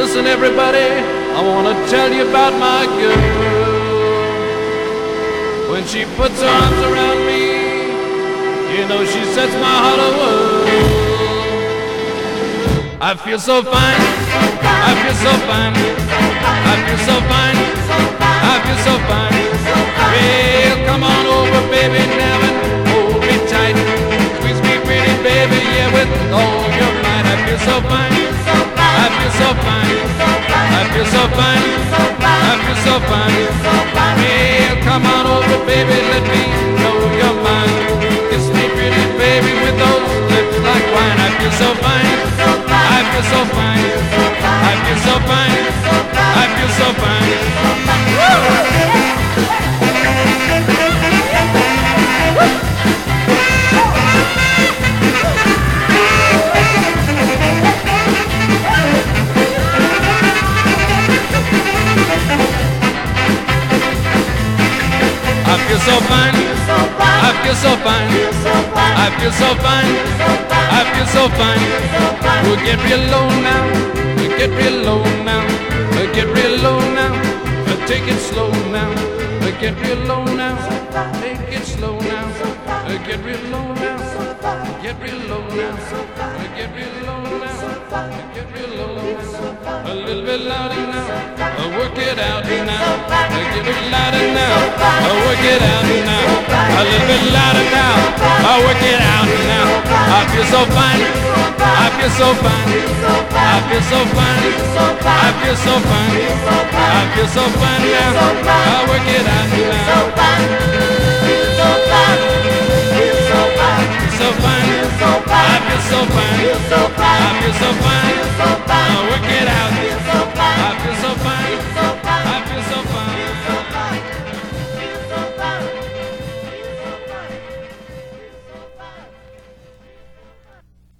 Listen, everybody, I want to tell you about my girl. When she puts her arms around me, you know she sets my heart a whirl. I feel so fine, I feel so fine, I feel so fine, I feel so fine. Well, come on over, baby, now and hold me tight. Squeeze me pretty, baby, yeah, with all your might. I feel so fine, I feel so fine, I feel so fine, I feel so fine. Well, come on over, baby, let me know you're mine. Kiss me pretty, baby, with those lips like wine. I feel so fine, I feel so fine, I feel so fine, I feel so fine. I feel so fine, I feel so fine, I feel so fine, I feel so fine. We'll get real low now, we'll get real low now, we'll get real low now, we'll take it slow now, we'll get real low now, take it slow now, we'll get real low now, get real low now, we'll get real low now, we'll get real low now, a little bit louder now, work it out now, get it louder now, work it out now, a little bit louder now, work it out now. I feel so fine, I feel so fine, I feel so fine, I feel so fine, I feel so fine now, I work it out now. So fine, I feel so fine, I feel so fine, I work it out, I feel so fine.